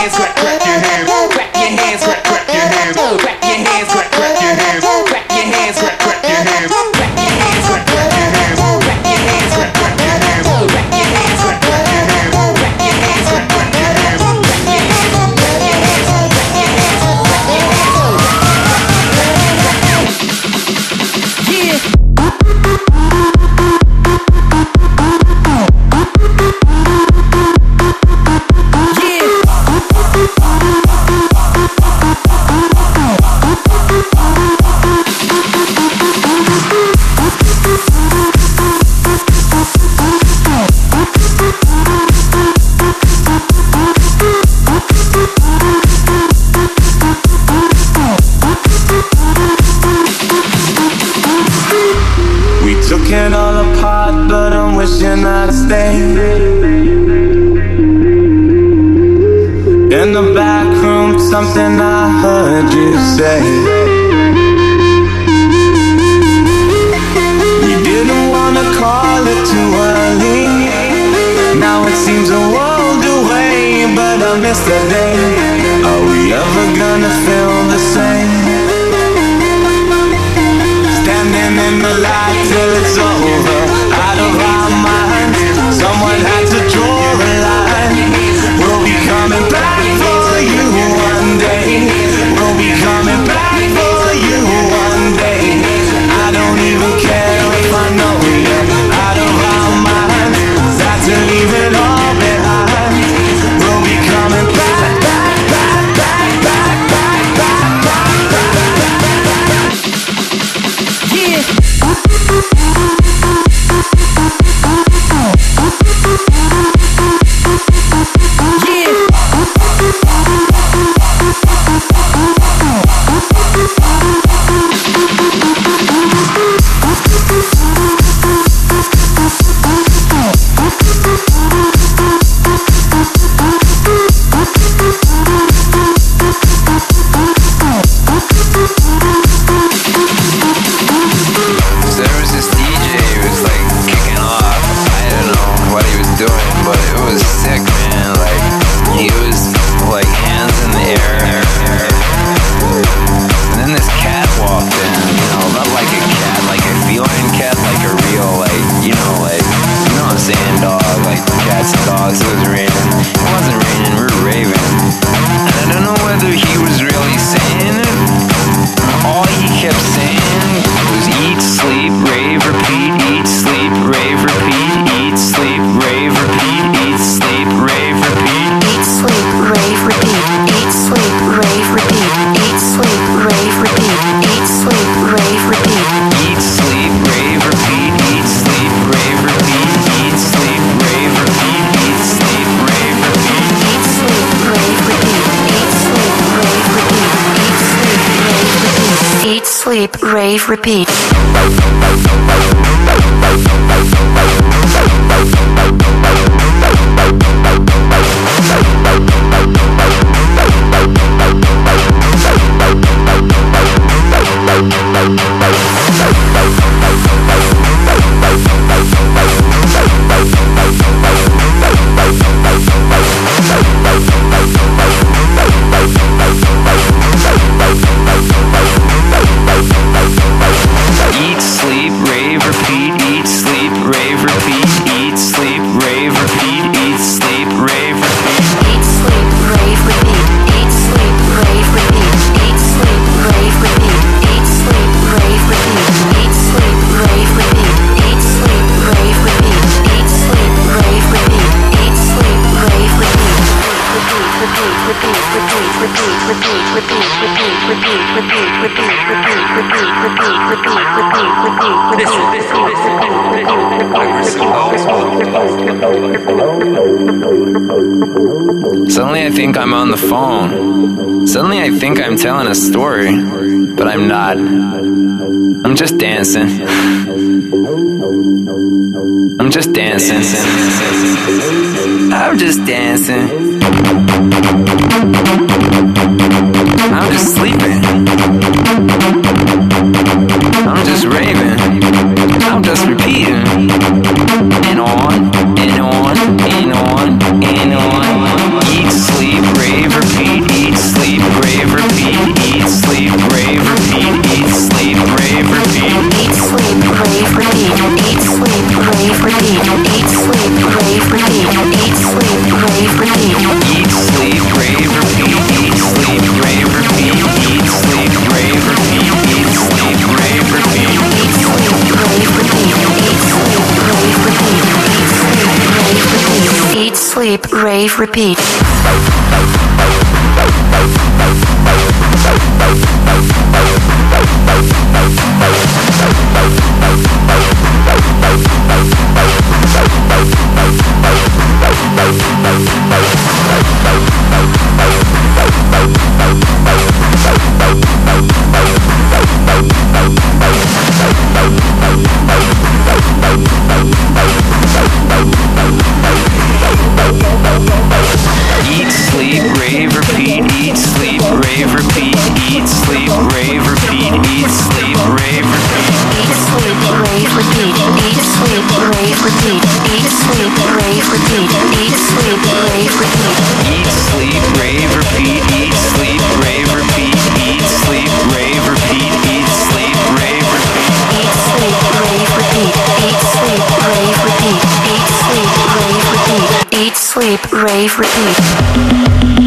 hands, clap your hands, clap your hands, clap your hands, clap your hands, clap your hands, clap your hands, clap your hands, clap your hands, clap your hands, clap your hands, clap your hands, clap your hands, clap your hands, clap your hands, clap your hands, it all apart, but I'm wishing I'd stay in the back room. Something I heard you say. We didn't wanna call it too early. Now it seems a world away, but I miss the day. Are we ever gonna feel the same? Standing in the light till it's over, out of our minds. Someone had to draw a line. We'll be coming back for you one day. We'll be coming back for you one day. I don't even care if I know you're out of our minds. Sad to leave it all behind. We'll be coming back, back, back, back, back, back, back, back, back. Yeah. Sleep, rave, repeat. Eat, sleep, rave, repeat. Eat, sleep, rave, repeat. Eat, sleep, rave, repeat. Eat, sleep, rave, repeat. Eat, sleep, rave, repeat. Eat, sleep, rave, repeat. Eat, sleep, rave, repeat. Eat, sleep, rave, repeat. Eat, sleep, rave, repeat. Eat, sleep, rave, repeat. Eat, sleep, rave, repeat. Eat, sleep, rave, repeat. Repeat, repeat, repeat, repeat, repeat, repeat, repeat, repeat, repeat, repeat, repeat, repeat, repeat, repeat, repeat, repeat, Suddenly I think I'm on the phone. Suddenly I think I'm telling a story, but I'm not. I'm just dancing. I'm just dancing. I'm just dancing. I'm just sleeping. I'm just raving. I'm just repeating. And on, and on, and on, and on. Eat, sleep, rave, rave, repeat. Eat, sleep, rave, repeat. Eat, sleep, rave, repeat. Eat, sleep, rave, repeat. Eat, sleep, rave, repeat. Eat, sleep, rave, repeat. Eat, sleep, rave, repeat. Eat, sleep, rave, repeat. Eat, sleep, rave, repeat. Eat, sleep, rave, repeat. Eat, sleep, rave, repeat. Eat, sleep, rave, repeat. Eat, sleep, rave, repeat. Eat, sleep, rave, repeat. Eat, sleep, rave, repeat. Eat, sleep, rave, repeat. Eat, sleep, rave, repeat.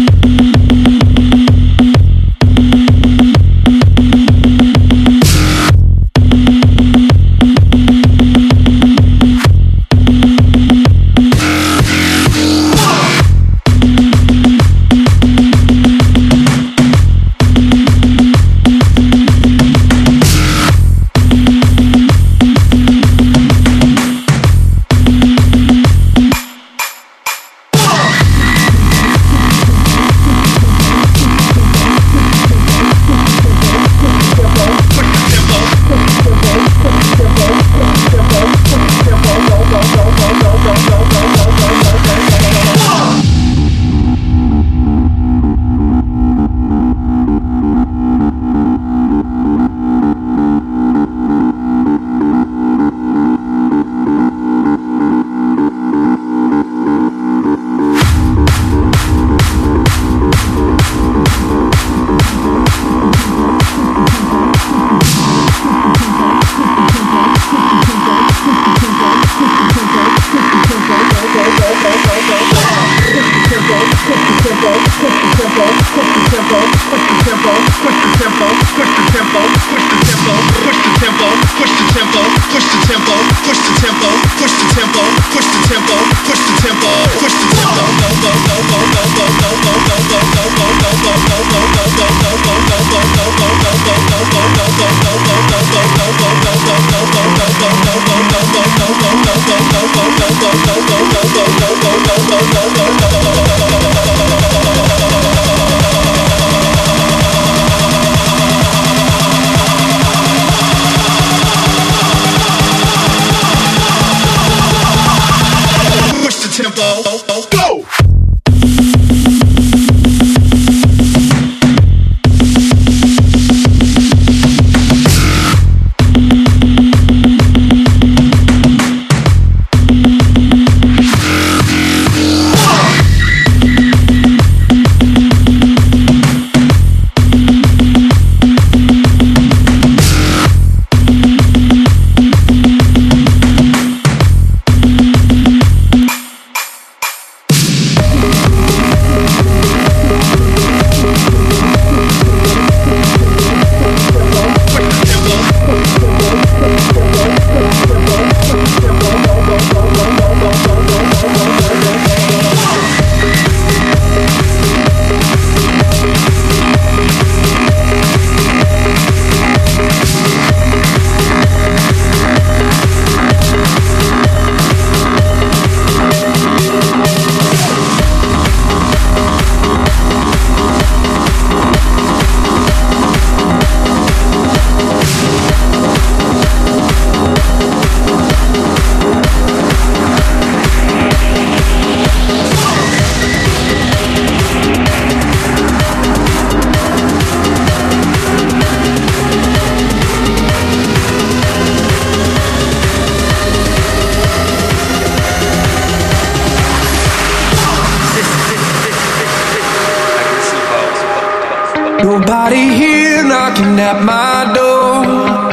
Nobody here knocking at my door.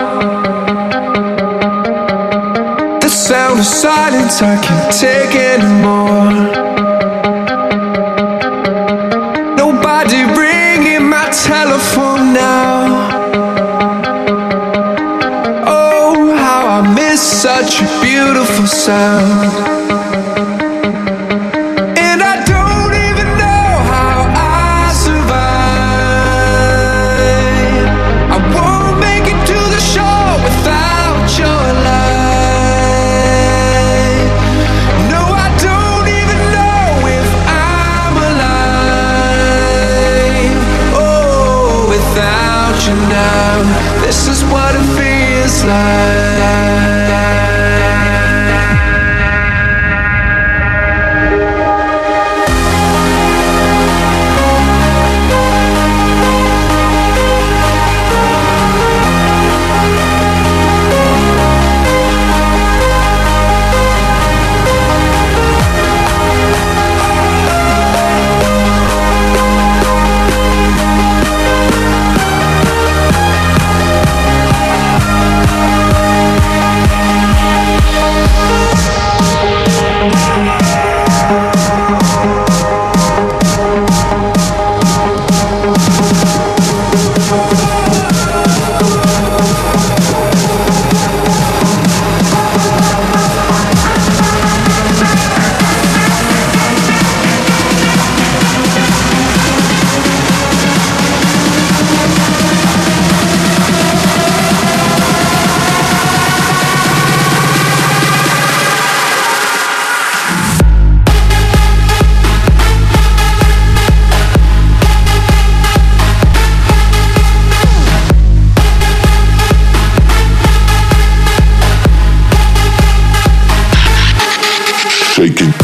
The sound of silence I can't take anymore. Nobody ringing my telephone now. Oh, how I miss such a beautiful sound. And you now. This is what it feels like. Shaking.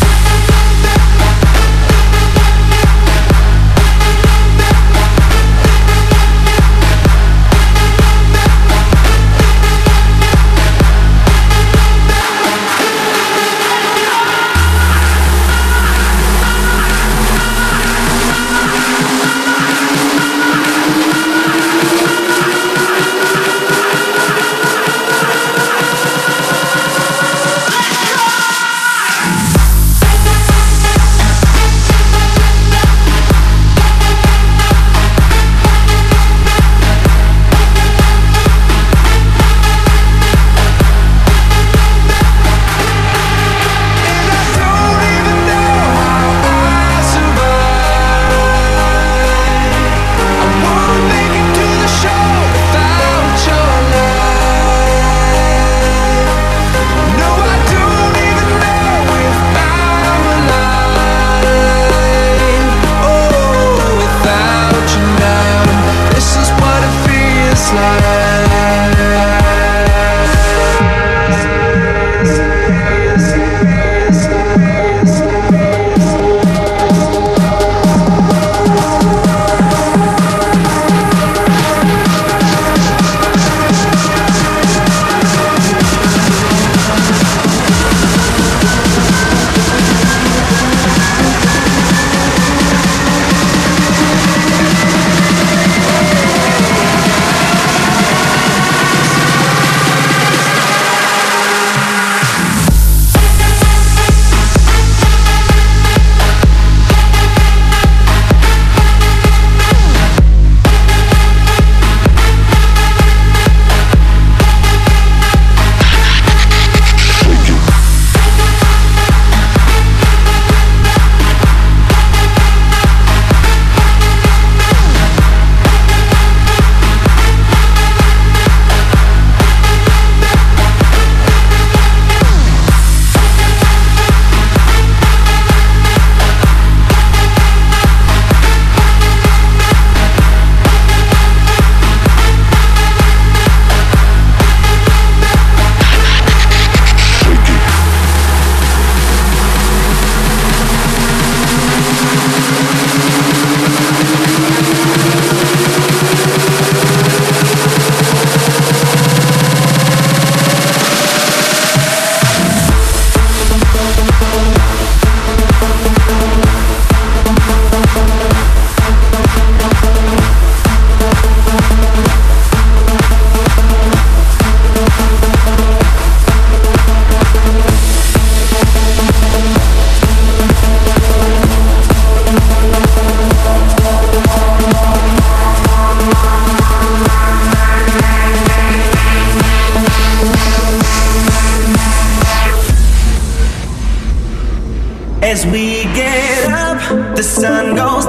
As we get up, the sun goes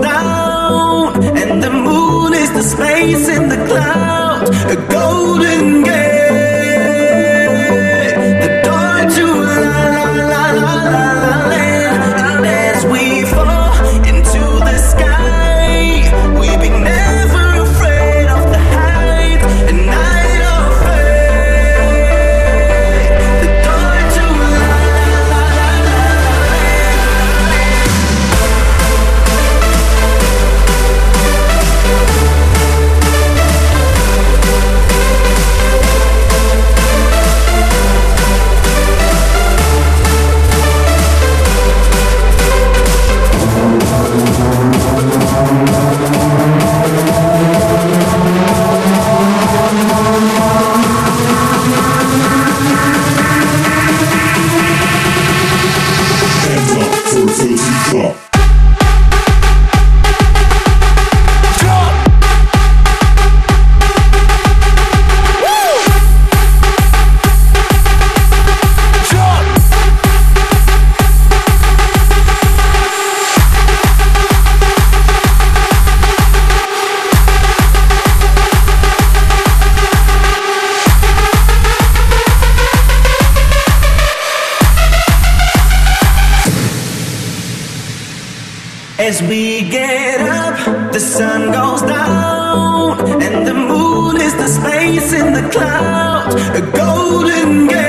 down, and the moon is the space in the clouds, a golden gate, the door to la la la la la land. And as we fall into the sky, we'll be never afraid of the As we get up, the sun goes down, and the moon is the space in the clouds, a golden gate,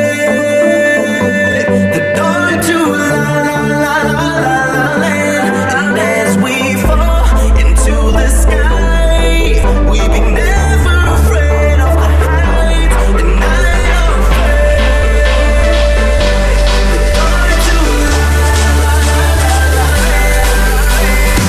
the door to la la la la la land. And as we fall into the sky, we be never afraid of the heights, and not afraid. The door to la la la la land.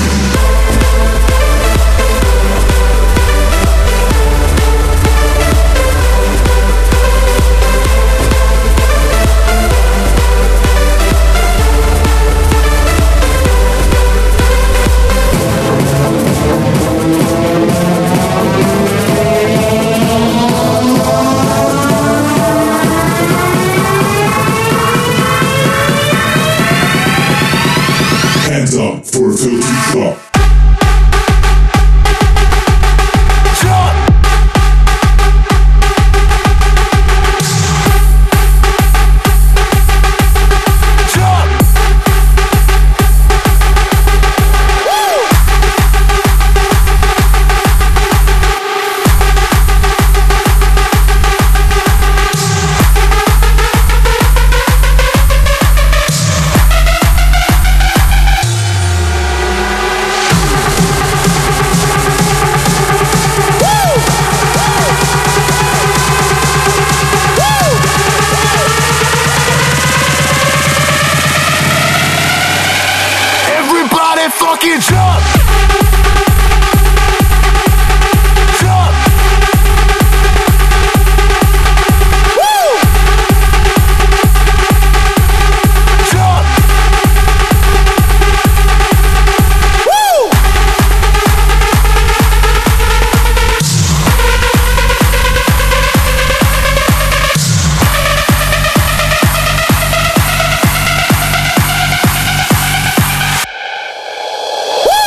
Hands up for a filthy drop. Everybody fucking jump! Jump! Woo! Jump! Woo! Woo!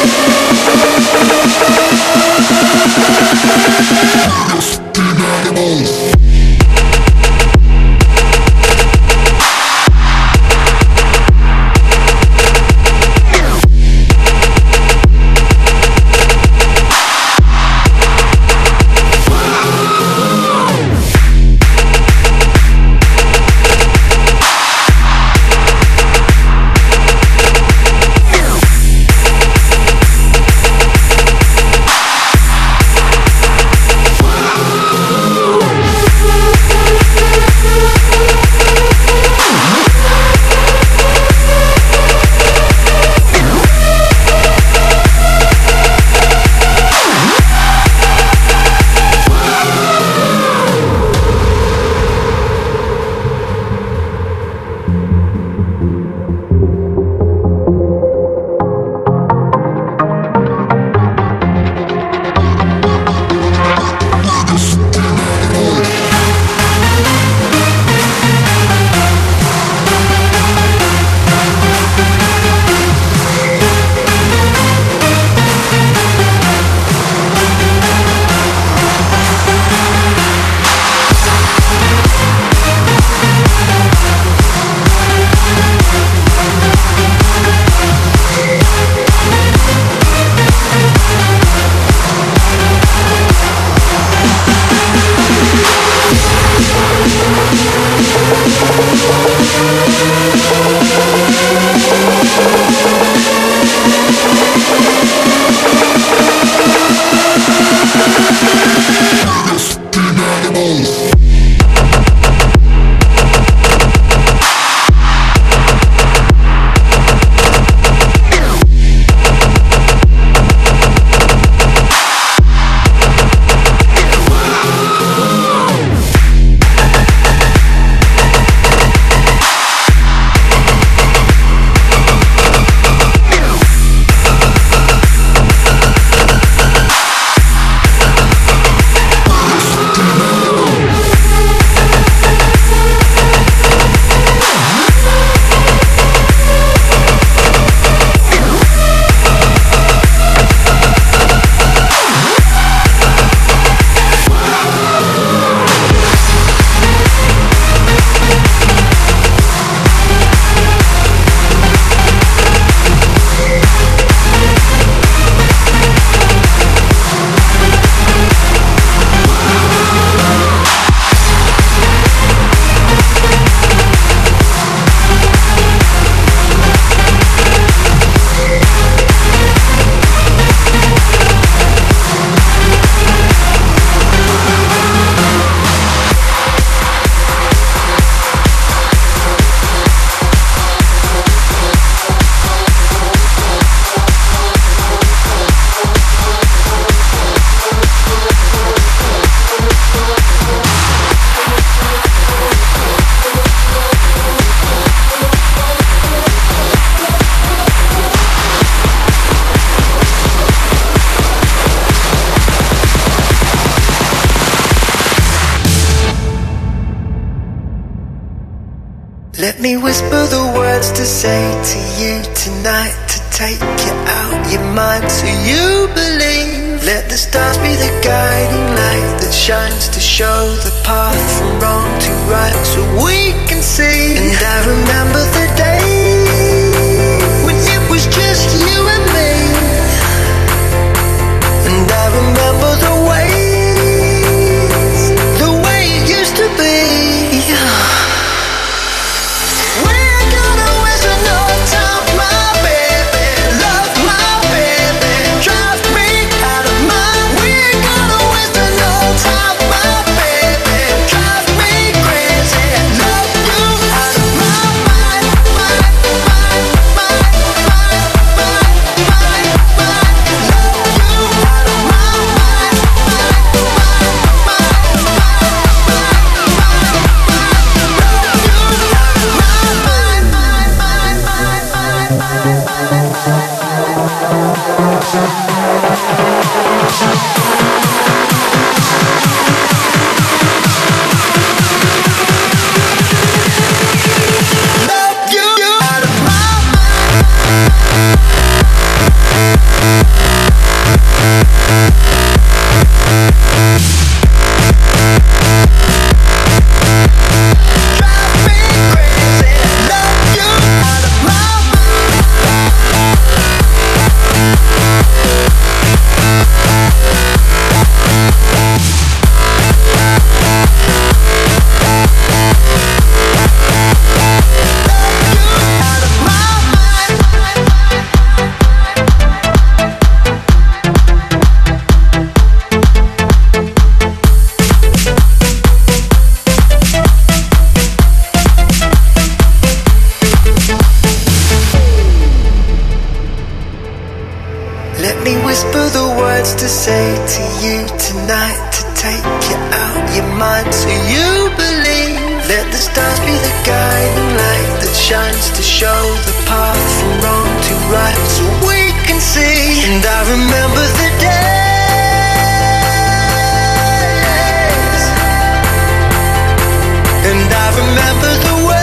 Let me whisper the words to say to you tonight, to take you out your mind so you believe. Let the stars be the guiding light that shines to show the path from wrong to right so we can see. And I remember the day when it was just you and me. And I remember the way it used to be. Love you out of my mind. gently whisper the words to say to you tonight, to take you out your mind so you believe. Let the stars be the guiding light that shines to show the path from wrong to right, so we can see. And I remember the days, and I remember the ways.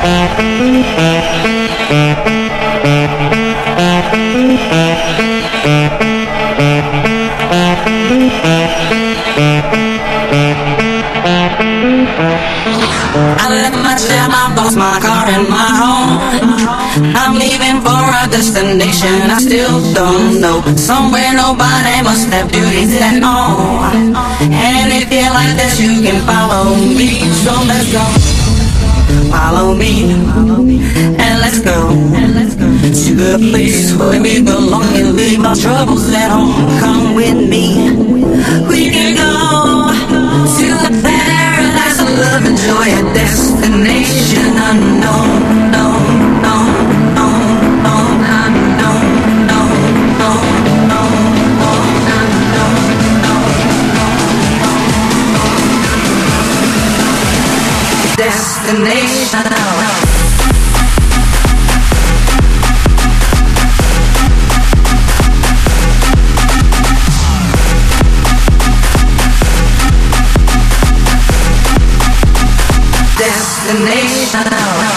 I left my job, I lost my car and my home. I'm leaving for a destination I still don't know. Somewhere nobody must have duties at all. And if you like this, you can follow me. So let's go. Follow me, and let's go to the place where we belong and leave our troubles at home. Come with me, we can go to a paradise of love and joy, a destination unknown, no, no, no, no, unknown, no, no, no, no, unknown, no, no, destination. Destination.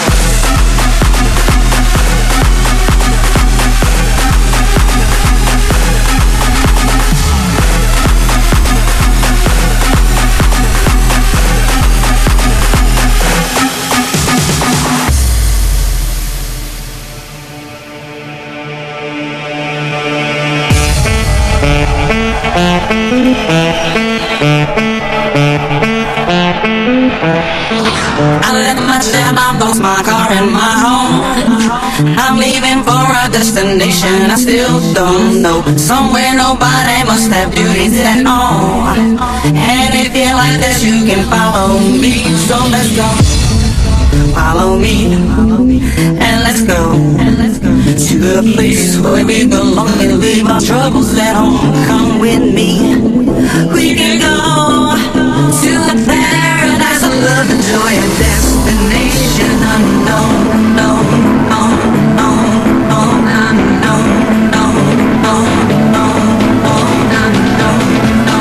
I left my job, I lost my car and my home. I'm leaving for a destination I still don't know. Somewhere nobody must have duties at all. And if you like this, you can follow me. So let's go. Follow me, and let's go to the place where we belong and leave our troubles at home. Come with me, we can go to a paradise of love and joy, a destination unknown, no, no, no, no, unknown, no, no, no, no, unknown, no,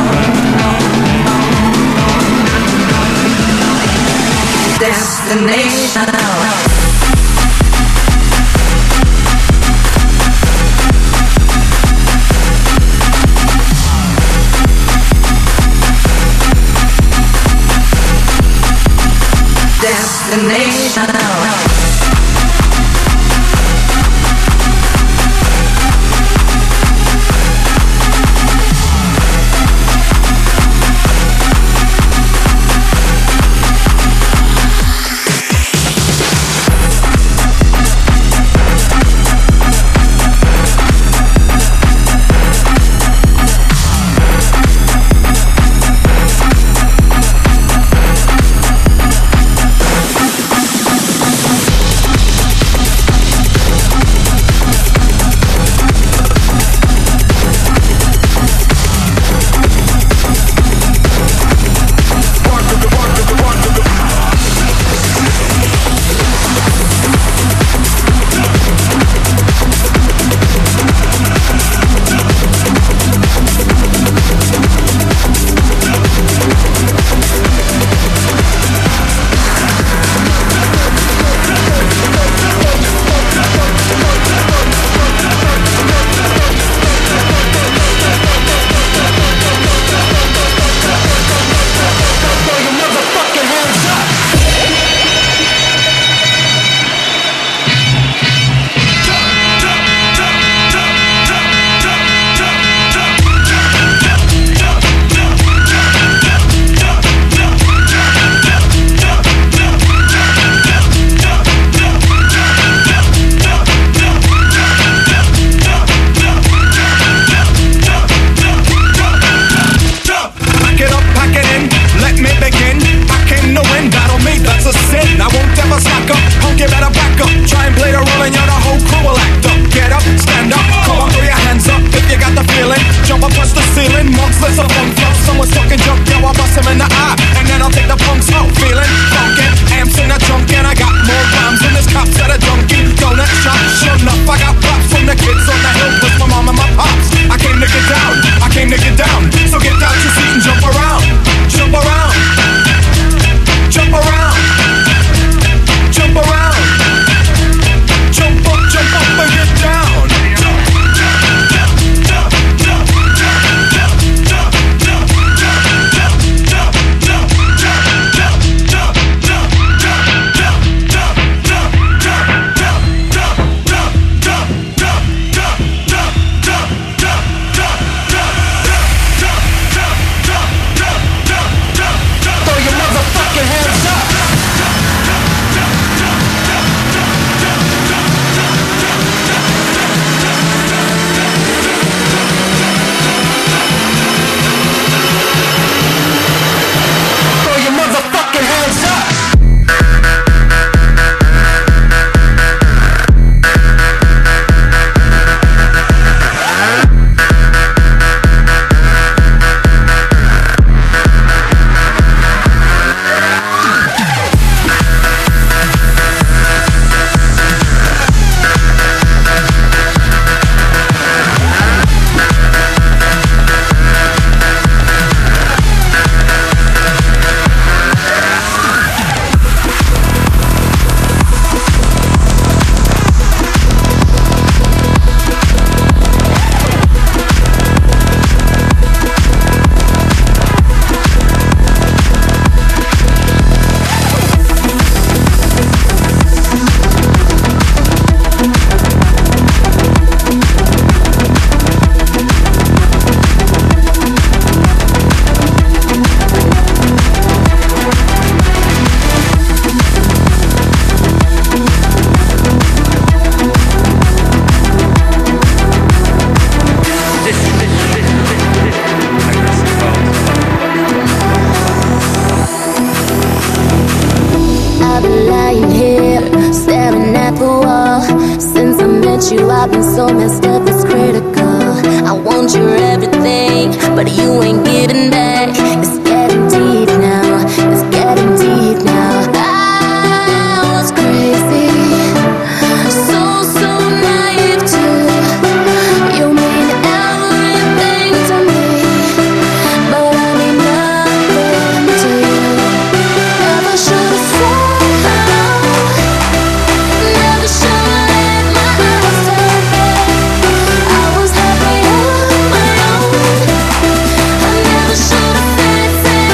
no, destination. Destination. met you, I've been so messed up, it's critical. I want your everything, but you ain't giving back. It's getting deep now, it's getting deep now. I was crazy, so naive too. You mean everything to me, but I mean nothing to you. Never should've said hello, never should've let my eyes turn red. I was happy on my own. I never should've said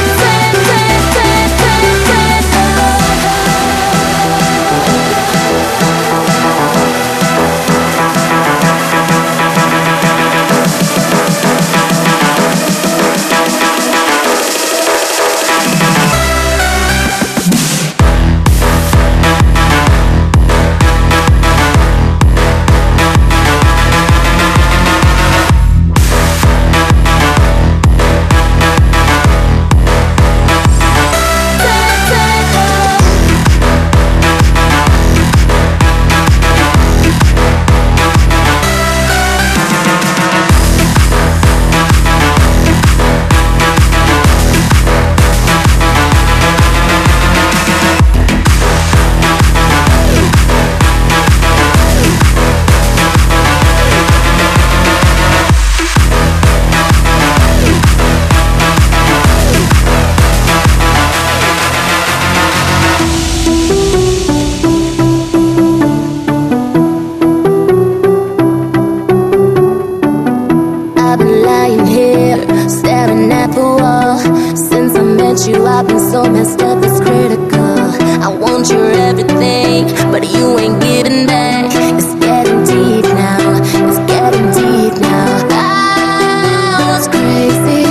you, I've been so messed up, it's critical. I want your everything, but you ain't giving back. It's getting deep now, it's getting deep now. I was crazy,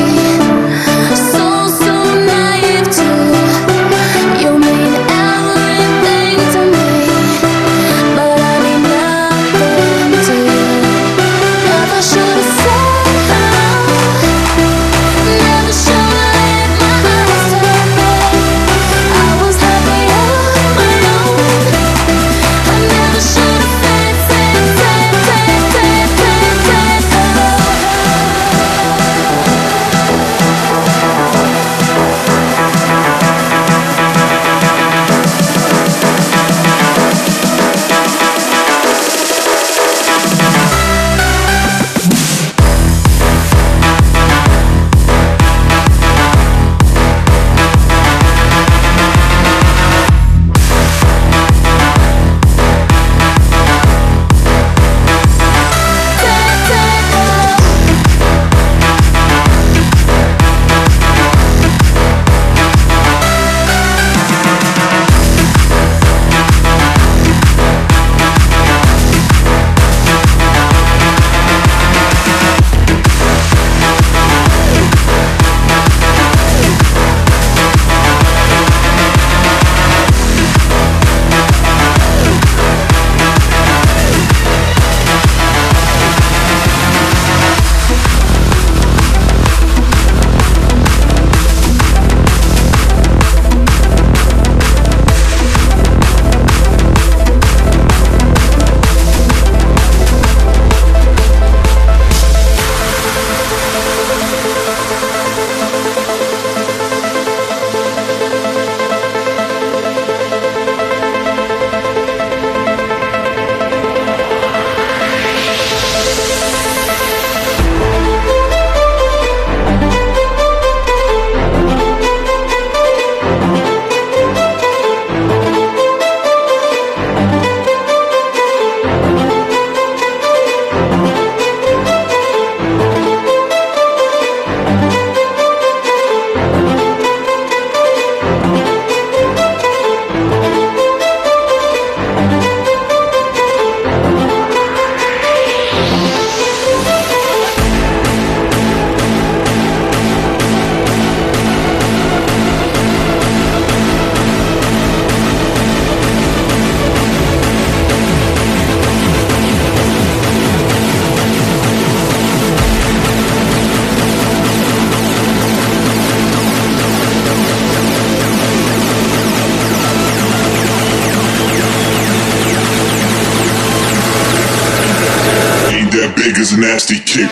so naive too. You mean everything to me, but I mean nothing to you. Never should've said hello, never should've let my eyes turn red. I was happy on my own. I never should've said big as a nasty kick.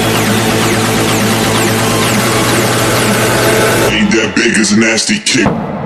Big as a nasty kick.